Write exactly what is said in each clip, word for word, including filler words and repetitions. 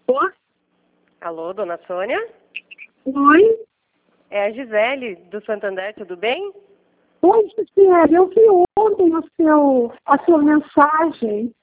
Oi? Alô, dona Sônia? Oi? É a Gisele, do Santander, tudo bem? Oi, Gisele, eu vi ontem o seu, a sua mensagem.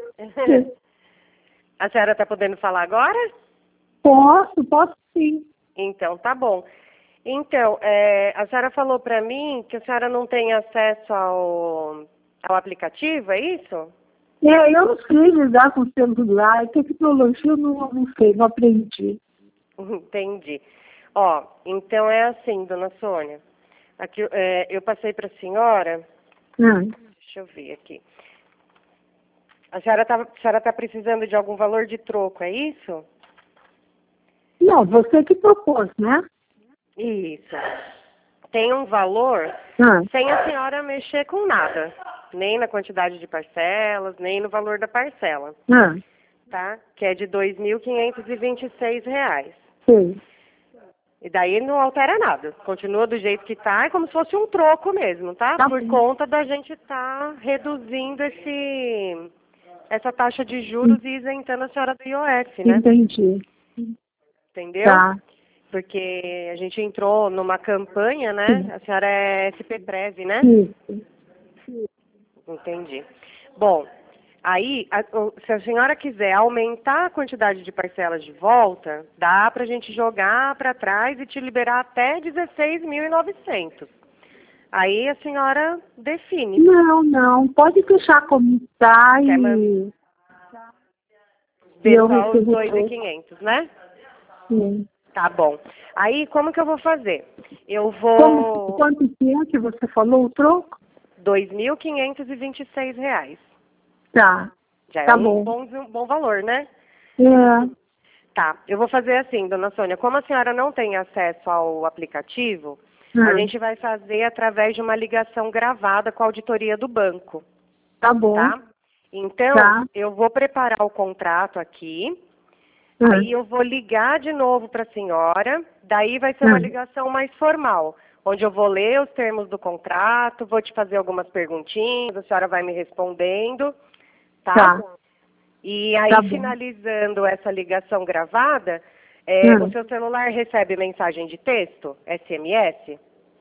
A senhora está podendo falar agora? Posso, posso sim. Então, tá bom. Então, é, a senhora falou para mim que a senhora não tem acesso ao, ao aplicativo, é isso? É, eu não sei lidar com celular, tecnologia eu não, não sei, não aprendi. Entendi. Ó, então é assim, dona Sônia. Aqui, é, eu passei para a senhora. Hum. Deixa eu ver aqui. A senhora está tá precisando de algum valor de troco, é isso? Não, você que propôs, né? Isso. Tem um valor Hum. sem a senhora mexer com nada. Nem na quantidade de parcelas, nem no valor da parcela. Hum. Tá? Que é de dois mil quinhentos e vinte e seis reais. Sim. E daí não altera nada. Continua do jeito que tá, é como se fosse um troco mesmo, tá? Tá Por bom. conta da gente estar tá reduzindo esse, essa taxa de juros e isentando a senhora do I O F, né? Entendi. Entendeu? Tá. Porque a gente entrou numa campanha, né? A senhora é S P Prev, né? Isso. Entendi. Bom, aí, a, o- se a senhora quiser aumentar a quantidade de parcelas de volta, dá pra gente jogar para trás e te liberar até dezesseis mil e novecentos. Aí a senhora define. Não, não, pode deixar como está Quer e ver eu só os recebo dois mil e tudo. quinhentos, né? Sim. Tá bom. Aí, como que eu vou fazer? Eu Como, vou... quanto que é que você falou o troco? dois mil quinhentos e vinte e seis reais. Tá, Já é tá um bom. bom, um bom valor, né? É, Tá, eu vou fazer assim, dona Sônia. Como a senhora não tem acesso ao aplicativo, a hum, gente vai fazer através de uma ligação gravada com a auditoria do banco, tá bom. tá? Então, Tá. eu vou preparar o contrato aqui, Hum, aí eu vou ligar de novo para a senhora, daí vai ser uma hum, ligação mais formal, onde eu vou ler os termos do contrato, vou te fazer algumas perguntinhas, a senhora vai me respondendo, tá? tá, E aí, tá bom. finalizando essa ligação gravada, é, o Hum, seu celular recebe mensagem de texto, S M S?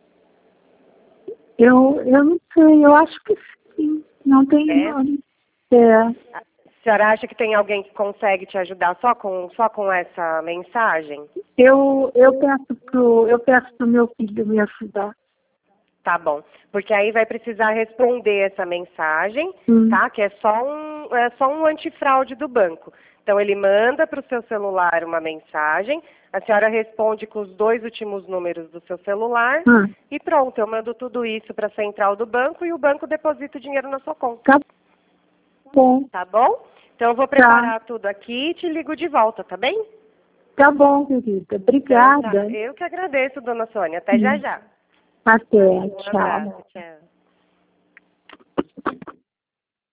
eu, eu não sei, eu acho que sim. Não tem É? nome. É, A senhora acha que tem alguém que consegue te ajudar só com, só com essa mensagem? eu, eu peço pro, eu peço pro meu filho me ajudar. Tá bom. Porque aí vai precisar responder essa mensagem, Hum, tá? Que é só um, é só um antifraude do banco. Então, ele manda para o seu celular uma mensagem, a senhora responde com os dois últimos números do seu celular hum, e pronto, eu mando tudo isso para a central do banco e o banco deposita o dinheiro na sua conta. tá bom. Tá bom? Então, eu vou Tá, preparar tudo aqui e te ligo de volta, tá bem? tá bom, querida. Então, tá. Obrigada. Eu que agradeço, dona Sônia. Até já Hum, já. até, Um tchau. abraço. Tchau.